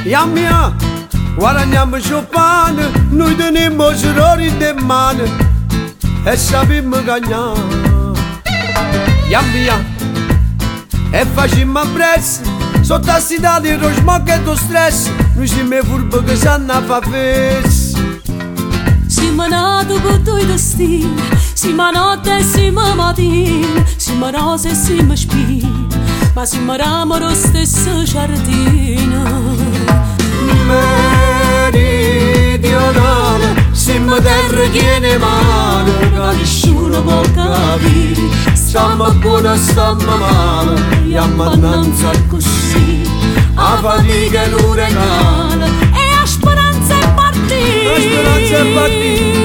Ia mia, guadagniamo Chopin, noi teniamo errori di mano e sappiamo cagnare. Ia mia, e facciamo presso, sotto a sta di lo smog e lo stress, noi siamo furbi che sanno fa festa. Siamo nati con due destini, siamo notte e siamo mattina, siamo rose e siamo spine, ma siamo ramo lo stesso giardino. Meridionale, siamo terra piena mano, che nessuno può capire, stiamo buoni, stiamo male, e ammannanza così, a fatica è un regalo, e a speranza è partita. La speranza è partita.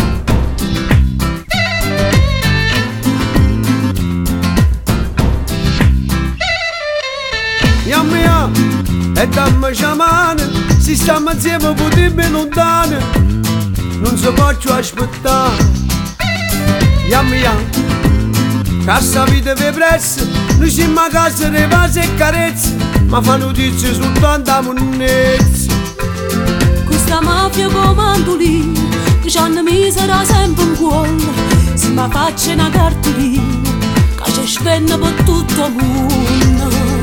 Ia mia, e dammi sciamane, si stiamo insieme potremmo lontane, non si può aspettare. Ia mia, cassa vita per presso, noi siamo a casa di vasi e carezze, ma fa notizie soltanto a monnezze. Questa mafia come mandolina, che c'hanno misera sempre in cuore, se mi faccio una cartolina, che ci spende per tutto il mondo.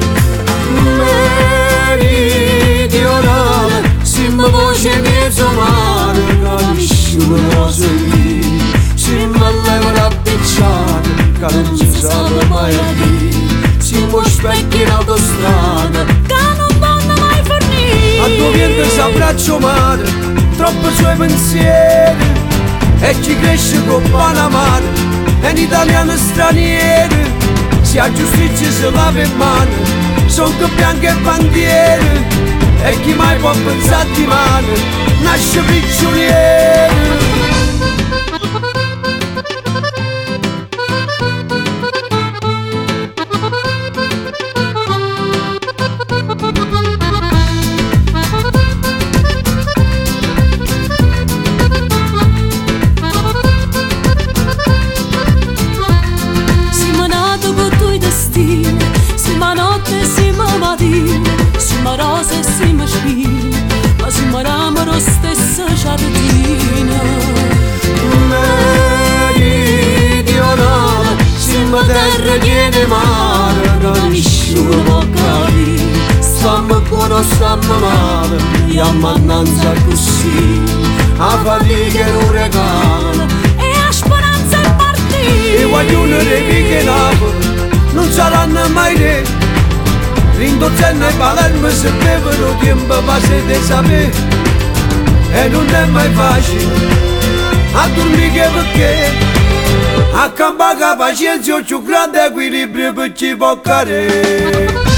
Meridionale, siamo voce mezzo mare, che nessuno può sentire, siamo alle rappicciate, che non si sa mai a dire, siamo specchi in autostrada, che non vanno mai fornire. a tuo viento si abbraccio madre, troppo suoi pensieri, e ci cresce con Panamà, è un italiano straniero, se ha giustizia si lava in mano, son che bianche bandiere, e chi mai può pensare di mano, nasce prigioniero. Siamo nati con due destini, siamo notte e siamo mattina, siamo rose e siamo spine, ma siamo ramo lo stesso giardino. Meridionale, siamo terra piena mare, che nessuno può capire, stiamo buoni, stiamo male, e ammannanza così, a fatica è un regalo, E a speranza è partita. e guaglione dei picchi Napoli non saranno mai re, Rindozzeno e Palermo se bevono tempo passe di sapere, e non è mai facile a dormire perché a campare pazienza più grande equilibrio per ci può cadere.